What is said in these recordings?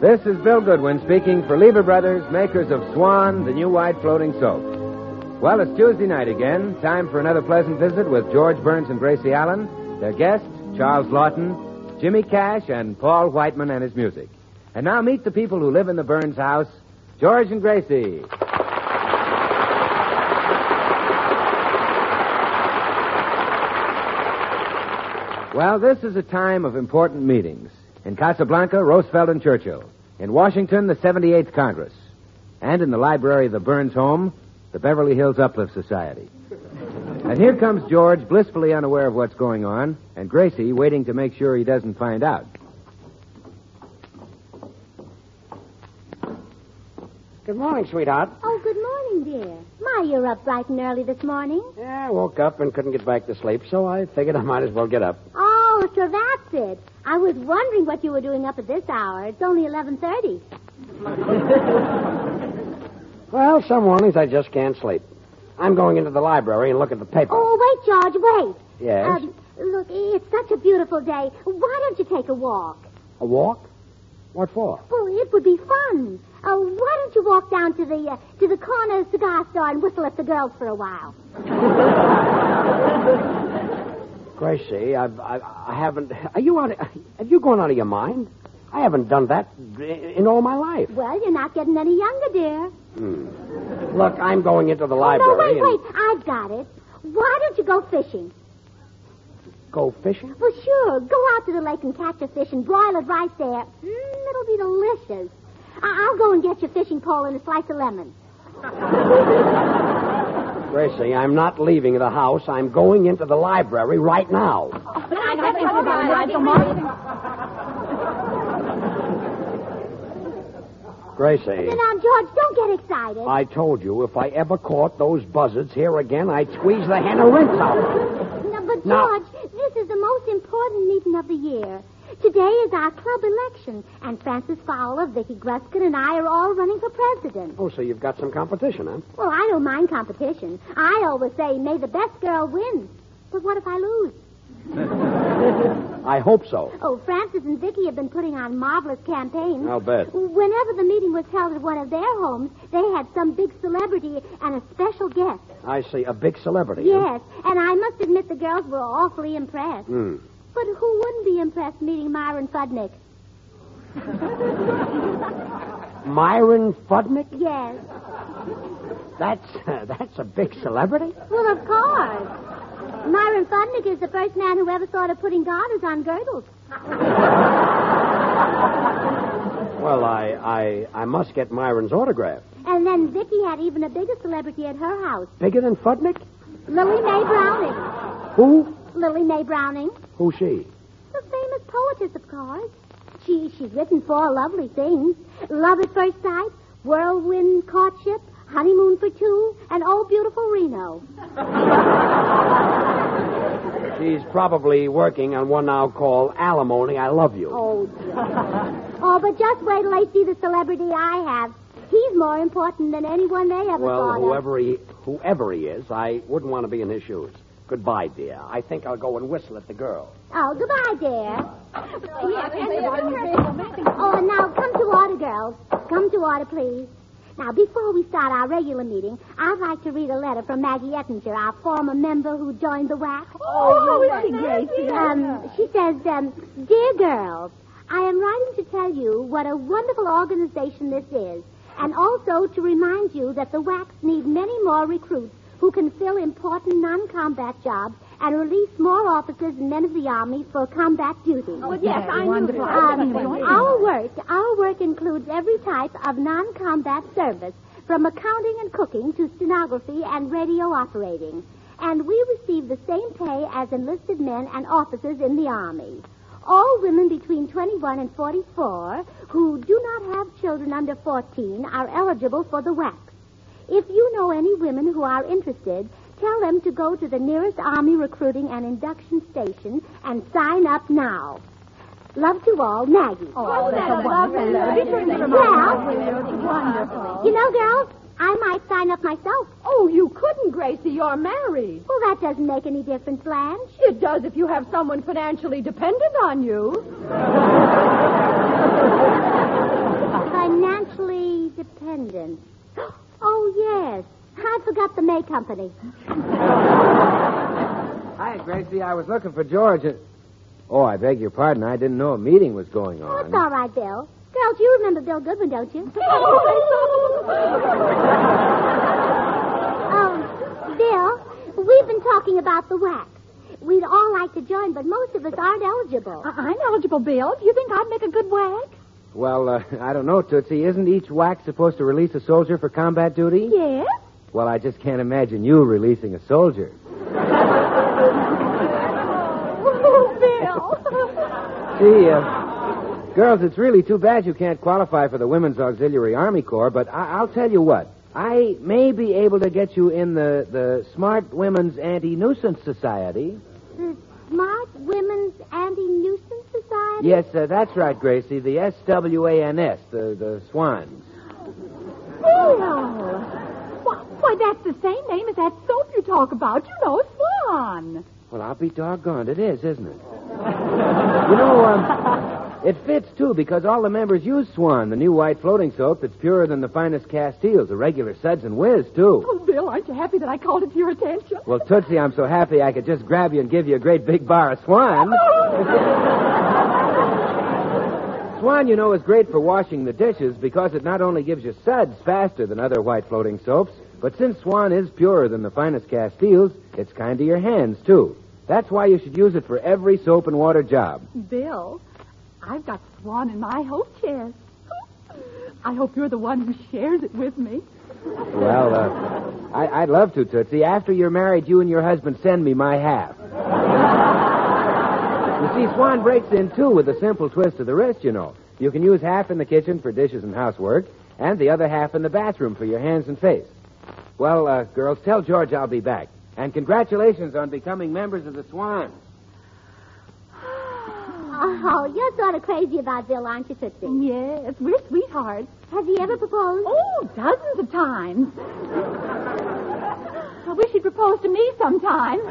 This is Bill Goodwin speaking for Lever Brothers, makers of Swan, the new white floating soap. Well, it's Tuesday night again. Time for another pleasant visit with George Burns and Gracie Allen, their guests, Charles Lawton, Jimmy Cash, and Paul Whiteman and his music. And now meet the people who live in the Burns house, George and Gracie. Well, this is a time of important meetings. In Casablanca, Roosevelt and Churchill. In Washington, the 78th Congress. And in the library of the Burns home, the Beverly Hills Uplift Society. And here comes George, blissfully unaware of what's going on, and Gracie waiting to make sure he doesn't find out. Good morning, sweetheart. Oh, good morning, dear. My, you're up bright and early this morning. Yeah, I woke up and couldn't get back to sleep, so I figured I might as well get up. Oh, so that's it. I was wondering what you were doing up at this hour. It's only 11:30. Well, some mornings I just can't sleep. I'm going into the library and look at the paper. Oh, wait, George, wait. Yes? Look, it's such a beautiful day. Why don't you take a walk? A walk? What for? Well, it would be fun. Why don't you walk down to the corner cigar store and whistle at the girls for a while? Gracie, I haven't... Have you gone out of your mind? I haven't done that in all my life. Well, you're not getting any younger, dear. Look, I'm going into the library. No, wait. I've got it. Why don't you go fishing? Go fishing? Well, sure. Go out to the lake and catch a fish and broil it right there. It'll be delicious. I'll go and get your fishing pole and a slice of lemon. Gracie, I'm not leaving the house. I'm going into the library right now. Gracie. Now, George, don't get excited. I told you, if I ever caught those buzzards here again, I'd squeeze the hen a rinse out. No, but, George, this is the most important meeting of the year. Today is our club election, and Francis Fowler, Vicky Gruskin, and I are all running for president. Oh, so you've got some competition, huh? Well, I don't mind competition. I always say, may the best girl win. But what if I lose? I hope so. Oh, Francis and Vicky have been putting on marvelous campaigns. I'll bet. Whenever the meeting was held at one of their homes, they had some big celebrity and a special guest. I see, a big celebrity. Yes, and I must admit the girls were awfully impressed. But who wouldn't be impressed meeting Myron Fudnick? Myron Fudnick? Yes. That's a big celebrity? Well, of course. Myron Fudnick is the first man who ever thought of putting garters on girdles. Well, I must get Myron's autograph. And then Vicky had even a bigger celebrity at her house. Bigger than Fudnick? Lily Mae Browning. Who? Lily Mae Browning. Who's she? The famous poetess, of course. She's written 4 lovely things. Love at First Sight, Whirlwind Courtship, Honeymoon for Two, and Oh, Beautiful Reno. She's probably working on one now called Alimony, I Love You. Oh, but just wait till they see the celebrity I have. He's more important than anyone they ever thought of. Well, whoever he is, I wouldn't want to be in his shoes. Goodbye, dear. I think I'll go and whistle at the girl. Oh, goodbye, dear. Oh, and now come to order, girls. Come to order, please. Now, before we start our regular meeting, I'd like to read a letter from Maggie Ettinger, our former member who joined the WAC. Oh, how is she, Gracie? She says, Dear girls, I am writing to tell you what a wonderful organization this is, and also to remind you that the WACs need many more recruits who can fill important non-combat jobs and release more officers and men of the Army for combat duty. Oh, yes, I knew. Our work includes every type of non-combat service, from accounting and cooking to stenography and radio operating. And we receive the same pay as enlisted men and officers in the Army. All women between 21 and 44 who do not have children under 14 are eligible for the WAC. If you know any women who are interested, tell them to go to the nearest Army recruiting and induction station and sign up now. Love to all, Maggie. Oh, that's wonderful. Well, you know, girls, I might sign up myself. Oh, you couldn't, Gracie. You're married. Well, that doesn't make any difference, Blanche. It does if you have someone financially dependent on you. Financially dependent. Oh, yes. I forgot the May Company. Hi, Gracie. I was looking for George. Oh, I beg your pardon. I didn't know a meeting was going Oh, it's on. all right, Bill. Girls, you remember Bill Goodwin, don't you? Bill, we've been talking about the wax. We'd all like to join, but most of us aren't eligible. I'm eligible, Bill. Do you think I'd make a good wax? Well, I don't know, Tootsie. Isn't each wax supposed to release a soldier for combat duty? Yes. Well, I just can't imagine you releasing a soldier. Oh, Bill. See, girls, it's really too bad you can't qualify for the Women's Auxiliary Army Corps, but I'll tell you what. I may be able to get you in the Smart Women's Anti-Nuisance Society. The Smart Women's Anti-Nuisance Society? Yes, that's right, Gracie. The SWANS, the Swans. Bill. Why, that's the same name as that soap you talk about. You know, Swan. Well, I'll be doggone. It is, isn't it? You know, it fits, too, because all the members use Swan, the new white floating soap that's purer than the finest Castiles, the regular Suds and Whiz, too. Oh, Bill, aren't you happy that I called it to your attention? Well, Tootsie, I'm so happy I could just grab you and give you a great big bar of Swan. Swan, you know, is great for washing the dishes because it not only gives you suds faster than other white floating soaps, but since Swan is purer than the finest Castiles, it's kind to your hands, too. That's why you should use it for every soap and water job. Bill, I've got Swan in my hope chest. I hope you're the one who shares it with me. Well, I'd love to, Tootsie. After you're married, you and your husband send me my half. You see, Swan breaks in two with a simple twist of the wrist, you know. You can use half in the kitchen for dishes and housework, and the other half in the bathroom for your hands and face. Well, girls, tell George I'll be back. And congratulations on becoming members of the Swans. Oh, you're sort of crazy about Bill, aren't you, Tootsie? Yes, we're sweethearts. Has he ever proposed? Oh, dozens of times. I wish he'd propose to me sometime.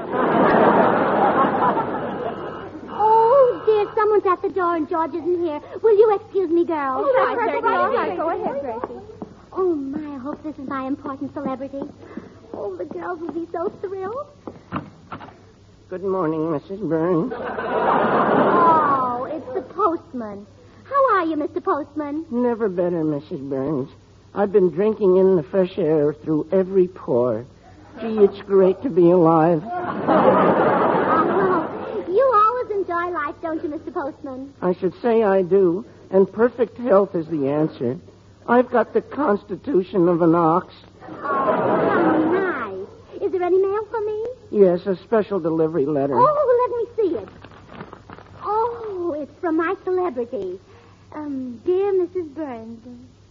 Oh, dear, someone's at the door and George isn't here. Will you excuse me, girls? Oh, right, certainly. All right, go ahead, Gracie. Oh, my, I hope this is my important celebrity. Oh, the girls will be so thrilled. Good morning, Mrs. Burns. Oh, it's the postman. How are you, Mr. Postman? Never better, Mrs. Burns. I've been drinking in the fresh air through every pore. Gee, it's great to be alive. You always enjoy life, don't you, Mr. Postman? I should say I do, and perfect health is the answer. I've got the constitution of an ox. Oh, how nice. Is there any mail for me? Yes, a special delivery letter. Oh, let me see it. Oh, it's from my celebrity. Dear Mrs. Burns.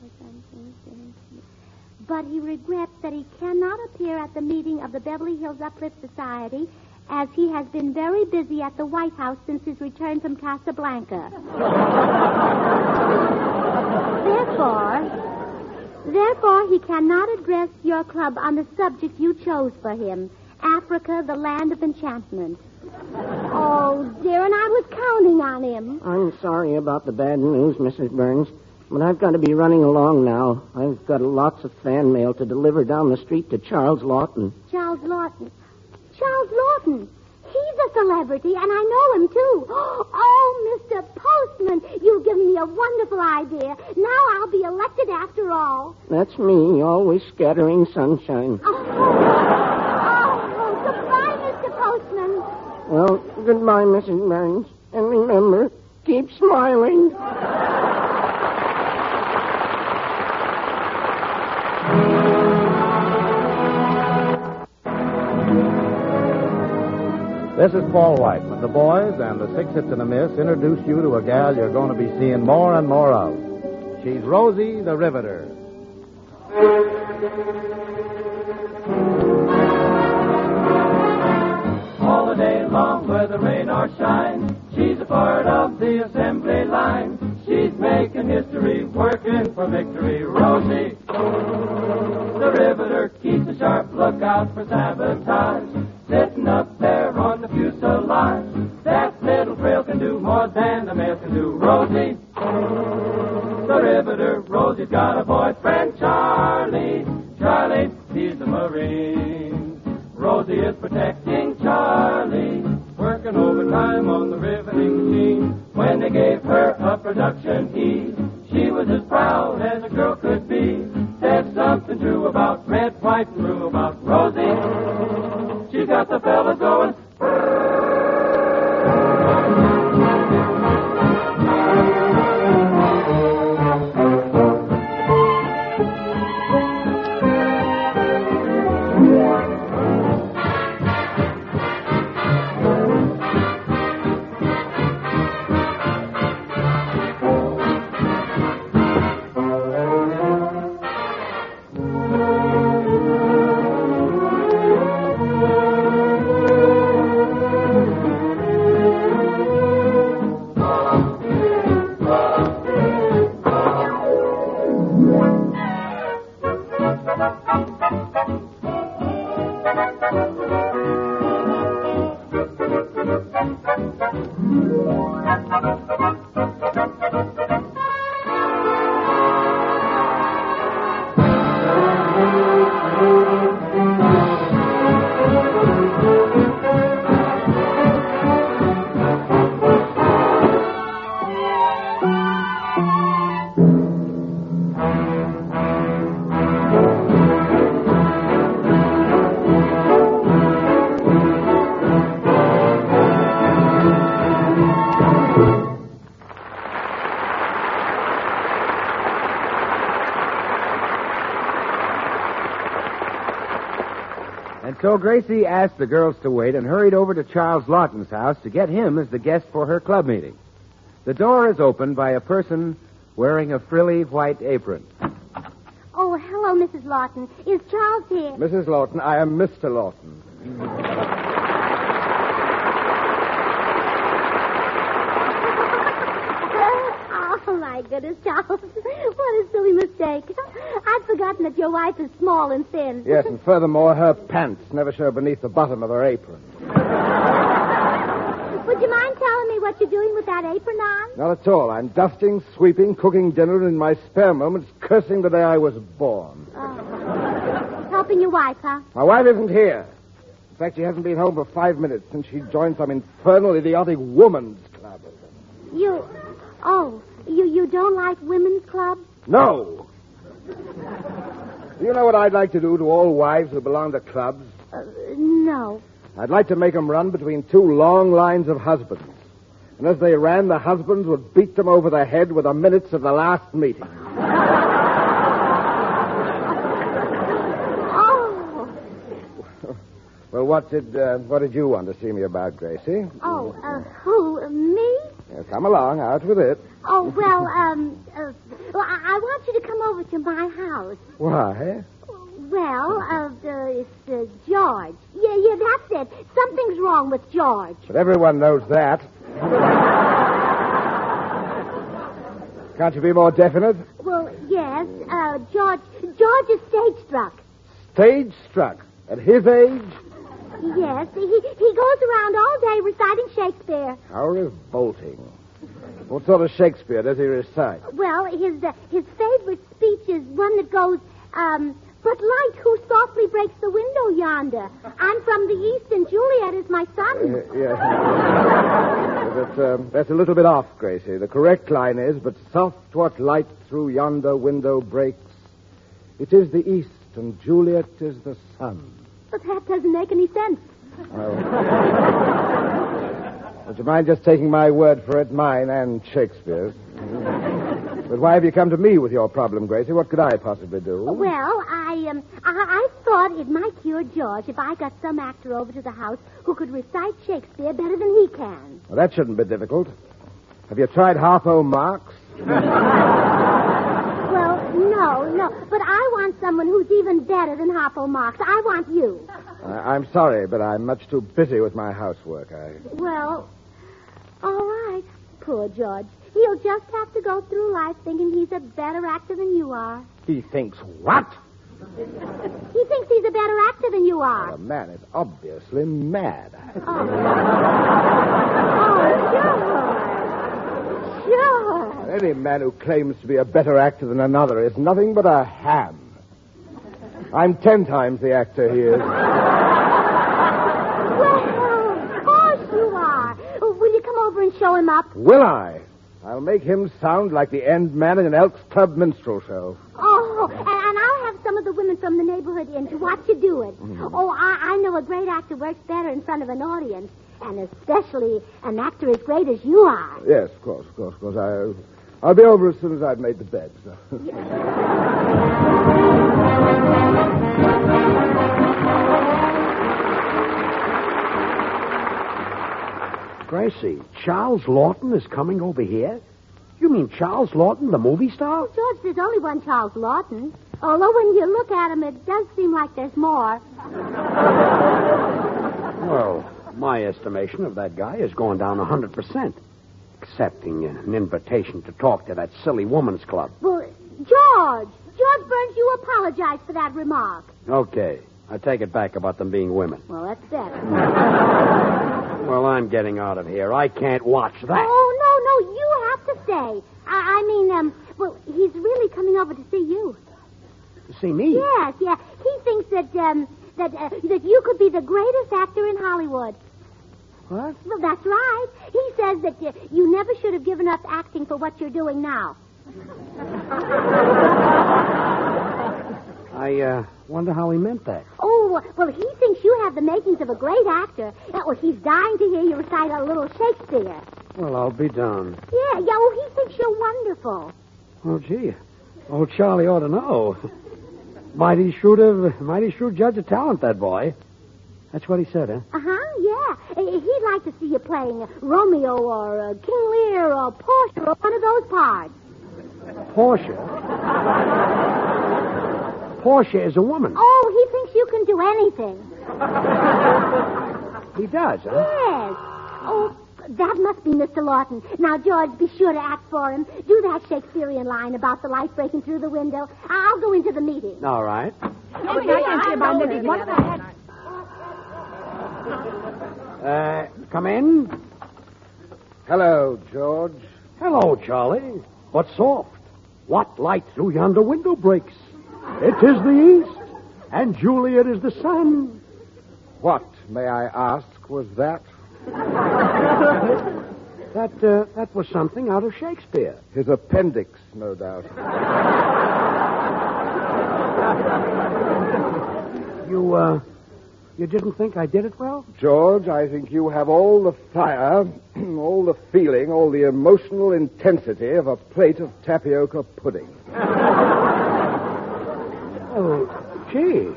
But he regrets that he cannot appear at the meeting of the Beverly Hills Uplift Society as he has been very busy at the White House since his return from Casablanca. Therefore, he cannot address your club on the subject you chose for him, Africa, the land of enchantment. Oh, dear, and I was counting on him. I'm sorry about the bad news, Mrs. Burns, but I've got to be running along now. I've got lots of fan mail to deliver down the street to Charles Lawton. Charles Lawton. Charles Lawton. He's a celebrity, and I know him, too. Oh, Mr. Postman, you've given me a wonderful idea. Now I'll be elected after all. That's me, always scattering sunshine. Oh, goodbye, Mr. Postman. Well, goodbye, Mrs. Burns. And remember, keep smiling. This is Paul White with the boys and the Six Hits and a Miss introduce you to a gal you're going to be seeing more and more of. She's Rosie the Riveter. All the day long, whether rain or shine, she's a part of the assembly line. She's making history, working for victory. Rosie, the Riveter, keeps a sharp lookout for sabotage. Sitting up there on the fuselage, that little frail can do more than the male can do. Rosie, the Riveter, Rosie. Rosie's got a boyfriend, Charlie. Charlie, he's a Marine. Rosie is protecting Charlie, working overtime on the riveting machine. When they gave her a production E, she was as proud as a girl could be. There's something true about red, white, and blue about Rosie. She's got the fellas going. And so Gracie asked the girls to wait and hurried over to Charles Lawton's house to get him as the guest for her club meeting. The door is opened by a person wearing a frilly white apron. Oh, hello, Mrs. Lawton. Is Charles here? Mrs. Lawton, I am Mr. Lawton. Oh, my goodness, Charles. What a silly mistake. I'd forgotten that your wife is small and thin. Yes, and furthermore, her pants never show beneath the bottom of her apron. Would you mind telling me what you're doing with that apron on? Not at all. I'm dusting, sweeping, cooking dinner, and in my spare moments cursing the day I was born. Oh. Helping your wife, huh? My wife isn't here. In fact, she hasn't been home for 5 minutes since she joined some infernal, idiotic woman's club. You don't like women's clubs? No. Do you know what I'd like to do to all wives who belong to clubs? No. I'd like to make them run between two long lines of husbands. And as they ran, the husbands would beat them over the head with the minutes of the last meeting. Oh. Well, what did you want to see me about, Gracie? Oh, who, me? Yeah, come along, out with it. Oh, well, I want you to come over to my house. Why? Well, it's George. Yeah, that's it. Something's wrong with George. But everyone knows that. Can't you be more definite? Well, yes. George is stage struck. Stage struck? At his age? Yes, he goes around all day reciting Shakespeare. How revolting. What sort of Shakespeare does he recite? Well, his favorite speech is one that goes, but light who softly breaks the window yonder. I'm from the east and Juliet is my son. Yes. That's a little bit off, Gracie. The correct line is, but soft what light through yonder window breaks. It is the east and Juliet is the sun. But that doesn't make any sense. Oh. Would you mind just taking my word for it, mine and Shakespeare's? But why have you come to me with your problem, Gracie? What could I possibly do? Well, I thought it might cure George if I got some actor over to the house who could recite Shakespeare better than he can. Well, that shouldn't be difficult. Have you tried Harpo Marx? Well, no. But I want someone who's even better than Harpo Marx. I want you. I'm sorry, but I'm much too busy with my housework. Well, all right. Poor George. He'll just have to go through life thinking he's a better actor than you are. He thinks what? He thinks he's a better actor than you are. The man is obviously mad. Oh, George. Any man who claims to be a better actor than another is nothing but a ham. I'm 10 times the actor he is. Well, of course you are. Will you come over and show him up? Will I? I'll make him sound like the end man in an Elks Club minstrel show. Oh, and I'll have some of the women from the neighborhood in to watch you do it. Oh, I know a great actor works better in front of an audience, and especially an actor as great as you are. Yes, of course. I'll be over as soon as I've made the bed. So. Gracie, Charles Lawton is coming over here? You mean Charles Lawton, the movie star? Oh, George, there's only one Charles Lawton. Although when you look at him, it does seem like there's more. Well, my estimation of that guy is going down 100%, accepting an invitation to talk to that silly woman's club. Well, George Burns, you apologize for that remark. Okay, I take it back about them being women. Well, that's better. Well, I'm getting out of here. I can't watch that. Oh, no, you have to stay. I mean, well, he's really coming over to see you. To see me? Yes. He thinks that you could be the greatest actor in Hollywood. What? Well, that's right. He says that you never should have given up acting for what you're doing now. I wonder how he meant that. Oh, well, he thinks you have the makings of a great actor. Well, he's dying to hear you recite a little Shakespeare. Well, I'll be darned. Yeah, well, he thinks you're wonderful. Oh, gee. Old Charlie ought to know. Mighty shrewd judge of talent, that boy. That's what he said, huh? Uh-huh, yeah. He'd like to see you playing Romeo or King Lear or Portia or one of those parts. Portia? Portia is a woman. Oh, he thinks you can do anything. He does, huh? Yes. Oh, that must be Mr. Lawton. Now, George, be sure to act for him. Do that Shakespearean line about the light breaking through the window. I'll go into the meeting. All right. Come in. Hello, George. Hello, Charlie. What's soft? What light through yonder window breaks? It is the east, and Juliet is the sun. What, may I ask, was that? That was something out of Shakespeare. His appendix, no doubt. You didn't think I did it well? George, I think you have all the fire, all the feeling, all the emotional intensity of a plate of tapioca pudding. Oh, gee.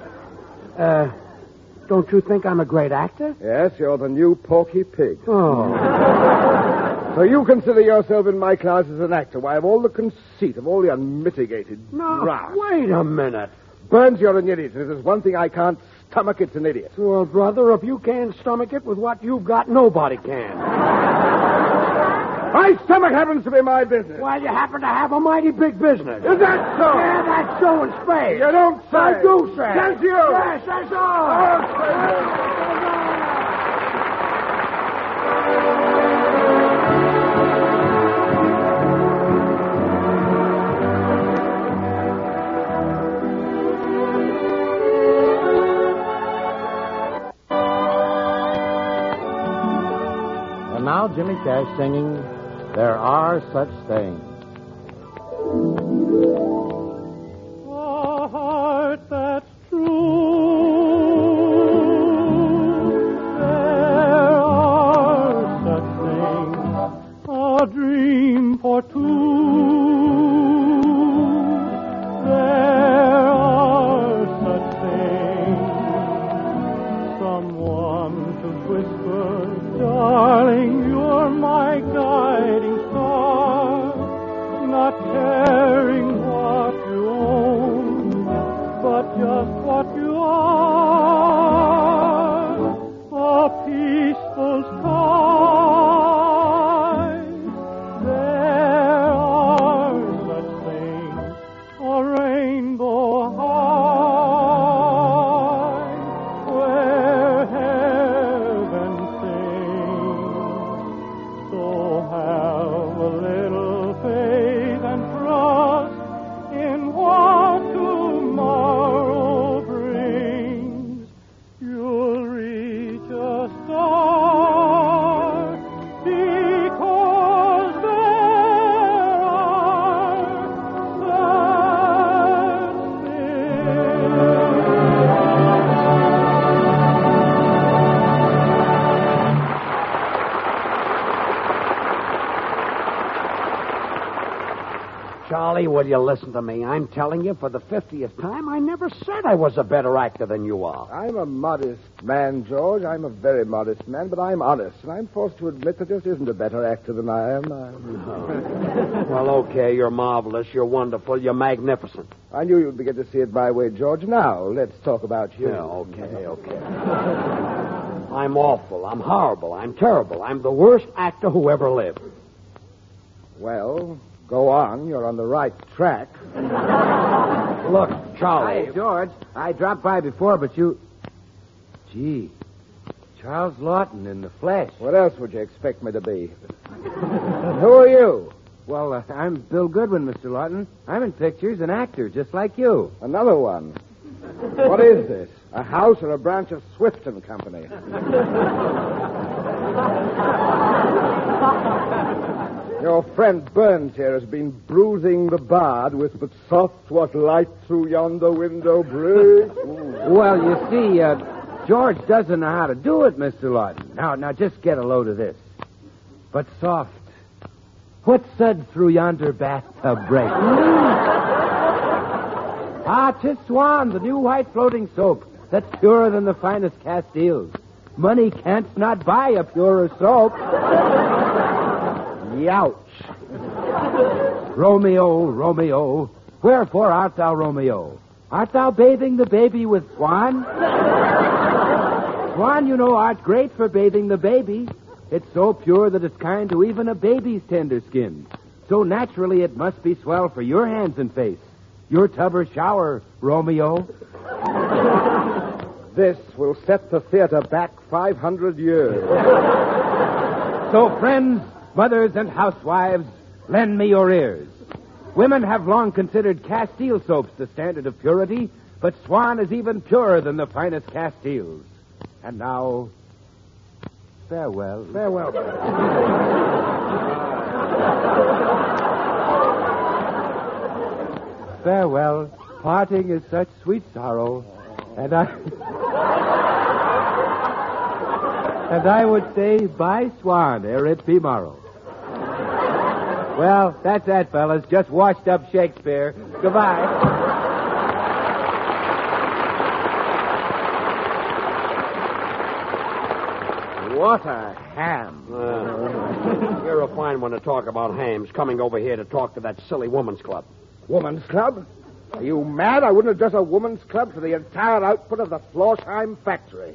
Don't you think I'm a great actor? Yes, you're the new Porky Pig. Oh. So you consider yourself in my class as an actor. Why, of all the conceit, of all the unmitigated graft. Wait a minute. Burns, you're an idiot. If there's one thing I can't stomach, it's an idiot. Well, brother, if you can't stomach it with what you've got, nobody can. My stomach happens to be my business. Well, you happen to have a mighty big business. Is that so? Yeah, that's so in spades. You don't say. I do say. Yes, you. Yes, that's all. And now Jimmy Cash singing There Are Such Things. A heart that's true. There are such things. A dream for two. There are such things. Someone to whisper, darling, you're my guiding star, not caring what Charlie, will you listen to me? I'm telling you for the 50th time, I never said I was a better actor than you are. I'm a modest man, George. I'm a very modest man, but I'm honest, and I'm forced to admit that there isn't a better actor than I am. Well, okay, you're marvelous, you're wonderful, you're magnificent. I knew you'd begin to see it my way, George. Now, let's talk about you. Yeah, okay. I'm awful, I'm horrible, I'm terrible. I'm the worst actor who ever lived. Well, go on. You're on the right track. Look, Charlie. Hi, George. I dropped by before, but you... Gee, Charles Lawton in the flesh. What else would you expect me to be? Who are you? Well, I'm Bill Goodwin, Mr. Lawton. I'm in pictures, an actor, just like you. Another one. What is this? A house or a branch of Swift and Company? Your friend Burns here has been bruising the bard with but soft what light through yonder window breaks. Well, you see, George doesn't know how to do it, Mr. Lawton. Now, just get a load of this. But soft. What's said through yonder bathtub break? Ah, 'tis Swan, the new white floating soap. That's purer than the finest Castiles. Money can't not buy a purer soap. Youch. Romeo, Romeo, wherefore art thou Romeo? Art thou bathing the baby with Swan? Swan, you know, art great for bathing the baby. It's so pure that it's kind to even a baby's tender skin. So naturally it must be swell for your hands and face. Your tub or shower, Romeo. This will set the theater back 500 years. So, friends, mothers, and housewives, lend me your ears. Women have long considered Castile soaps the standard of purity, but Swan is even purer than the finest Castiles. And now, farewell. Farewell. Farewell. Parting is such sweet sorrow, and I would say, bye, Swan, ere it be morrow. Well, that's that, fellas. Just washed up Shakespeare. Goodbye. What a ham. You're a fine one to talk about hams, coming over here to talk to that silly woman's club. Woman's club? Are you mad? I wouldn't address a woman's club for the entire output of the Florsheim factory.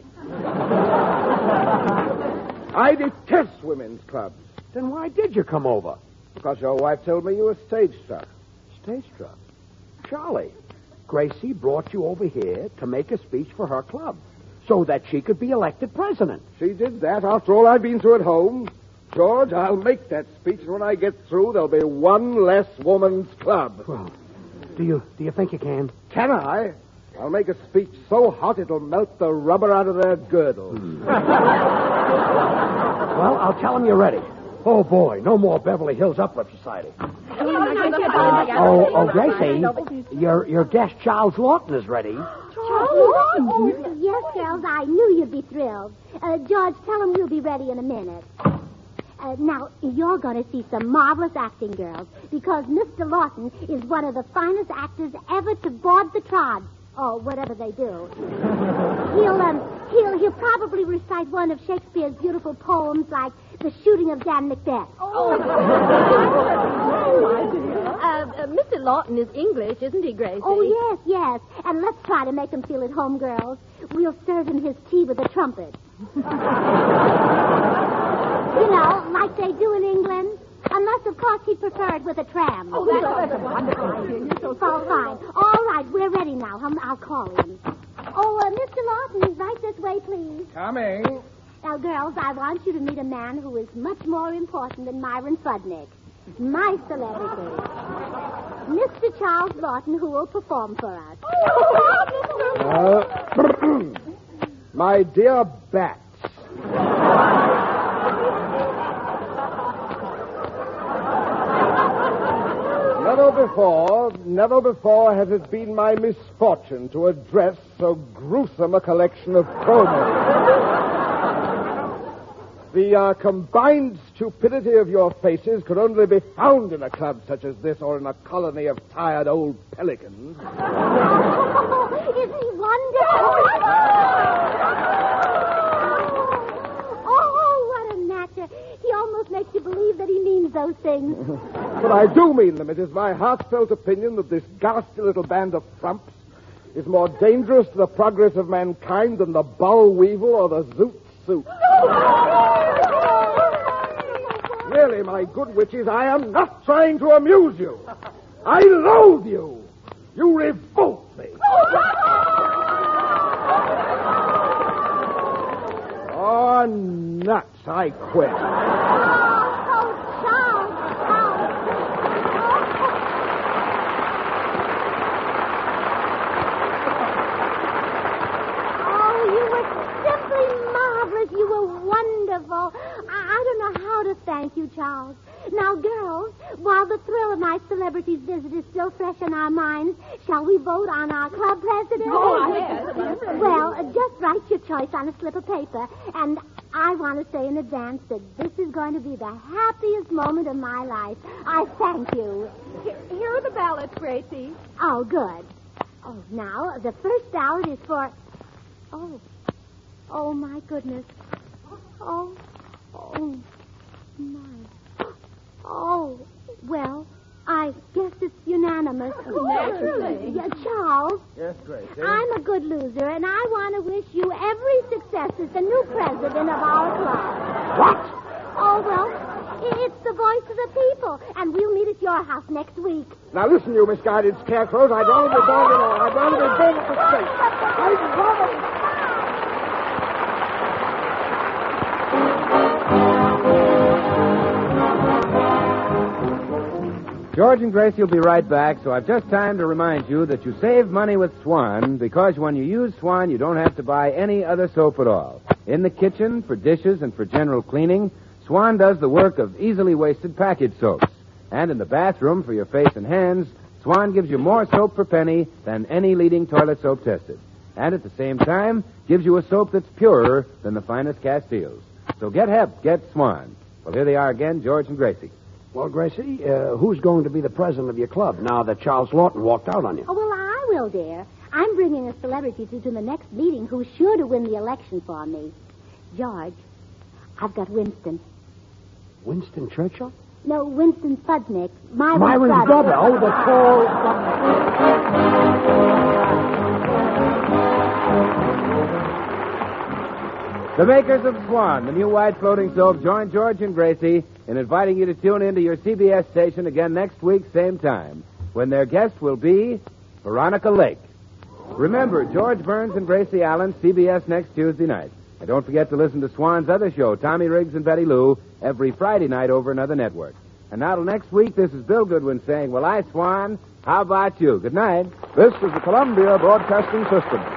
I detest women's clubs. Then why did you come over? Because your wife told me you were stage struck. Stage struck? Charlie, Gracie brought you over here to make a speech for her club so that she could be elected president. She did that after all I've been through at home. George, I'll make that speech, and when I get through, there'll be one less woman's club. Well, do you think you can? Can I? I'll make a speech so hot it'll melt the rubber out of their girdles. Well, I'll tell them you're ready. Oh, boy, no more Beverly Hills Uplift Society. Gracie, your guest, Charles Lawton, is ready. Oh, yes, girls, I knew you'd be thrilled. George, tell him we'll be ready in a minute. Now, you're going to see some marvelous acting, girls, because Mr. Lawton is one of the finest actors ever to board the trod, or whatever they do. He'll probably recite one of Shakespeare's beautiful poems like The Shooting of Dan Macbeth. Mr. Lawton is English, isn't he, Gracie? Oh, yes. And let's try to make him feel at home, girls. We'll serve him his tea with a trumpet. You know, like they do in England. Unless, of course, he'd prefer it with a tram. Oh, that's a wonderful idea. You're so fine. All right, we're ready now. I'll call him. Oh, Mr. Lawton, right this way, please. Coming. Now, girls, I want you to meet a man who is much more important than Myron Fudnick. My celebrity. Mr. Charles Lawton, who will perform for us. My dear Bats. Never before has it been my misfortune to address so gruesome a collection of promos. The combined stupidity of your faces could only be found in a club such as this or in a colony of tired old pelicans. Isn't he wonderful? Oh, what a natcher. He almost makes you believe that he means those things. But I do mean them. It is my heartfelt opinion that this ghastly little band of frumps is more dangerous to the progress of mankind than the boll weevil or the zoot suit. Really, my good witches, I am not trying to amuse you. I loathe you. You revolt me. Oh, nuts. I quit. You were wonderful. I don't know how to thank you, Charles. Now, girls, while the thrill of my celebrity's visit is still fresh in our minds, shall we vote on our club president? Oh, yes. Well, just write your choice on a slip of paper. And I want to say in advance that this is going to be the happiest moment of my life. I thank you. Here are the ballots, Gracie. Oh, good. Oh, now, the first ballot is for... Oh, my goodness. Oh, my. Oh, well, I guess it's unanimous. Naturally. Yeah, Charles. Yes, Grace. I'm a good loser, and I want to wish you every success as the new president of our club. What? Oh, well, it's the voice of the people, and we'll meet at your house next week. Now, listen, you misguided scarecrows. I'd rather be born at the stake. I'd rather... George and Gracie will be right back, so I've just time to remind you that you save money with Swan because when you use Swan, you don't have to buy any other soap at all. In the kitchen, for dishes, and for general cleaning, Swan does the work of easily wasted package soaps. And in the bathroom, for your face and hands, Swan gives you more soap per penny than any leading toilet soap tested. And at the same time, gives you a soap that's purer than the finest Castiles. So get help, get Swan. Well, here they are again, George and Gracie. Well, Gracie, who's going to be the president of your club now that Charles Lawton walked out on you? Oh, well, I will, dear. I'm bringing a celebrity to the next meeting who's sure to win the election for me. George, I've got Winston. Winston Churchill? No, Winston Fudnick. Myron's brother. Oh, the tall... The makers of Swan, the new white floating soap, join George and Gracie in inviting you to tune into your CBS station again next week, same time, when their guest will be Veronica Lake. Remember, George Burns and Gracie Allen, CBS next Tuesday night. And don't forget to listen to Swan's other show, Tommy Riggs and Betty Lou, every Friday night over another network. And now till next week, this is Bill Goodwin saying, well, I, Swan, how about you? Good night. This is the Columbia Broadcasting System.